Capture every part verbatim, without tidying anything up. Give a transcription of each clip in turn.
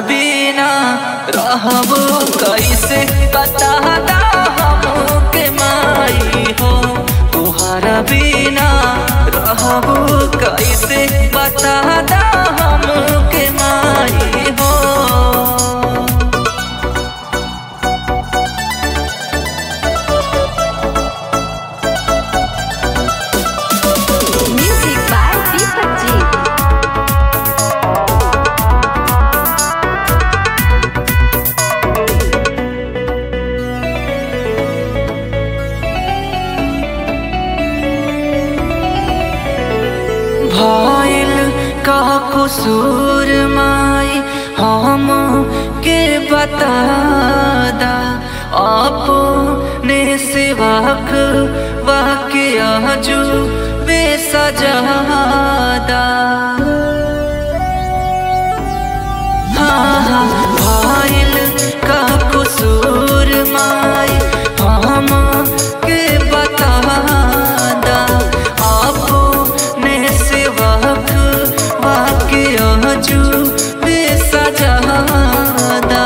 बिना रहबो कैसे बता दा हमके माई हो। तुहरा बिना रहबो कैसे बता दा हमके माई हो। भइल का कसूर माई हम के बता दा अपने सेवक वाके आजू बेसजादा। हाँ भइल का कसूर माई हम के बता दा आजू बेसजादा।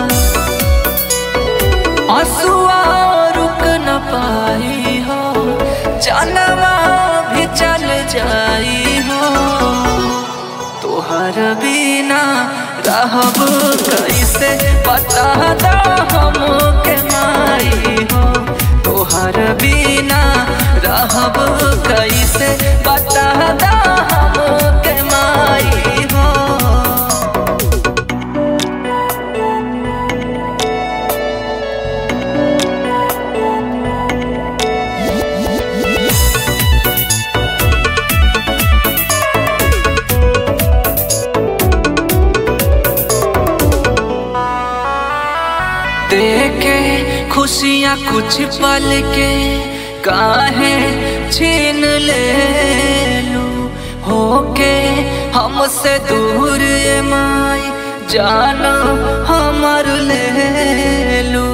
आंसुआ रुक न पाई हो जानवा भी चल जाई हो। तोहर बिना रहब कैसे बता दा हमके माई हो। तोहर बिना रहब कैसे बता दा हमके माई हो। देखे खुशियाँ कुछ पल के काहे छीन ले लू। होके हमसे दूर ये माई जान हमर ले लू।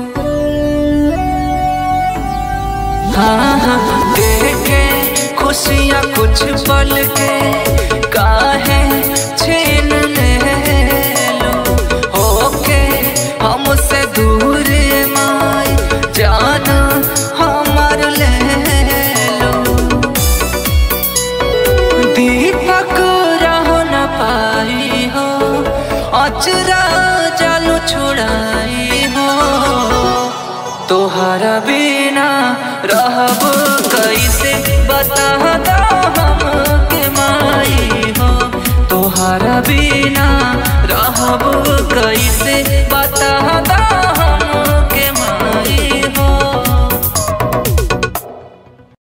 हाँ हाँ देखे खुशियाँ कुछ पल के काहे छीन ले लू। होके हमसे दूर माई जान हमार ले लो। दीपक रह न पाई हो अचरा जालू छुड़ाई हो। तोहरा बिना रहब कैसे बता